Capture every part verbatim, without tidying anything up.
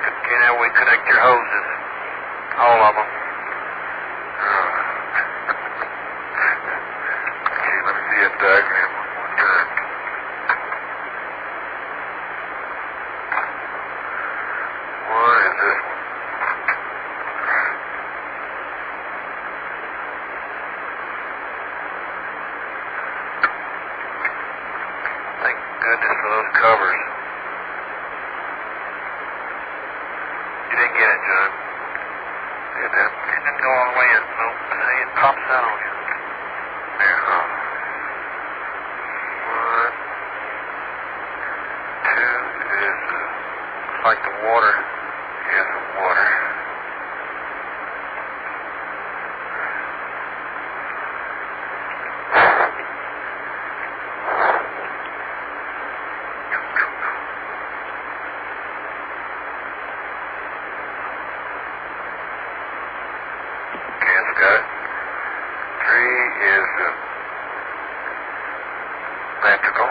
Okay, now we connect your hoses. All of them. Okay, let me see that diagram one more time. One is this one. Thank goodness for those covers. You didn't get it, John. Did that? It didn't go all the way in. Nope. See, it pops out on you. There, huh? One. Two is uh, Like the water. is the water. Okay, it's got it. Three is uh, electrical.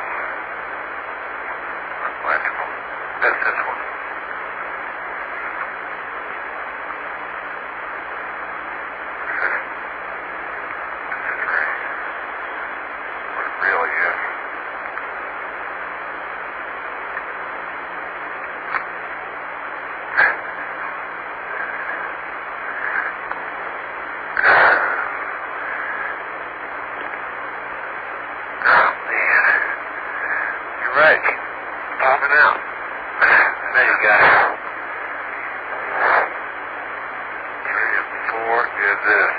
Electrical. That's this one. What it really is. Oh, man. You're right. Popping out. There you got it. Three and four is this.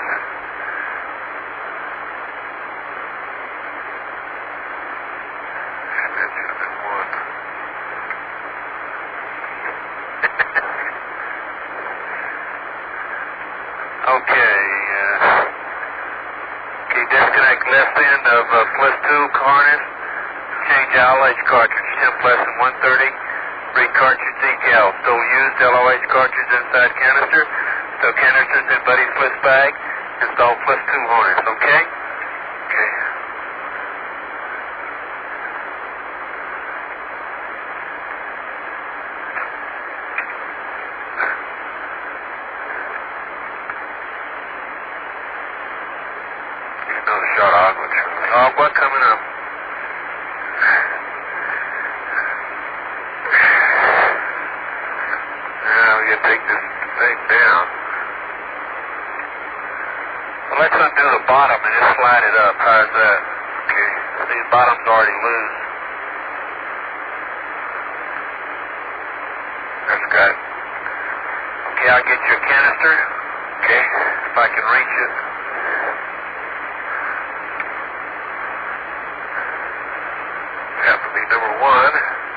And then the other one. Okay. Uh, okay, disconnect left end of uh, plus two harness. Change L H cartridge, temp lesson one thirty. Read cartridge decal. Still used L O H cartridge inside canister. Still canisters in buddy plus bag. Install plus two harness, okay? Okay. There's another shot of aqua, Charlie. Oh, what coming up? Now you take this thing down. Well, let's undo the bottom and just slide it up. How's that? Okay. See, the bottom's already loose. That's got it. Okay, I'll get you a canister. Okay. If I can reach it. That would be number one.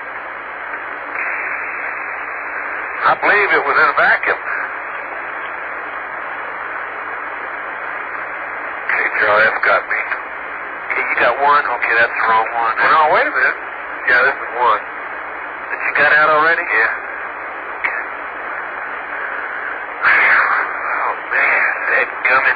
I believe it was in a vacuum. Okay, Charlie, that's got me. Okay, you got one? Okay, that's the wrong one. Well, no, wait a minute. Yeah, this is one. Did you got out already? Yeah. Oh, man, that gummit.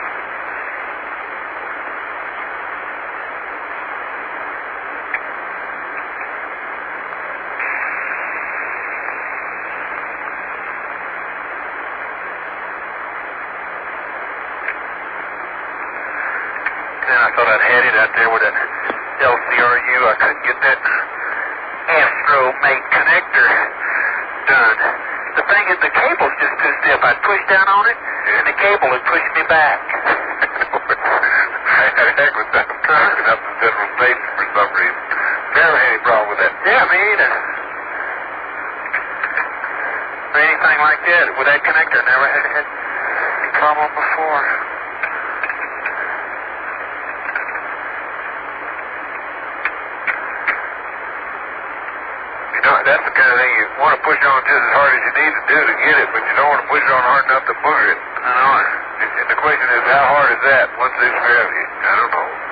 Then I thought I'd had it out there with that L C R U. I couldn't get that Astro-mate connector done. The thing is, the cable's just too stiff. I'd push down on it, and the cable would push me back. I had a heck with that. I'm turning up the Central Station for some reason. Never had any problem with that. Yeah, me either. Or anything like that with that connector. Never had had any problem before. You know, that's the kind of thing you want to push on just as hard as you need to do to get it, but you don't want to push it on hard enough to booger it. I know it. And the question is, how hard is that once they grab you? I don't know.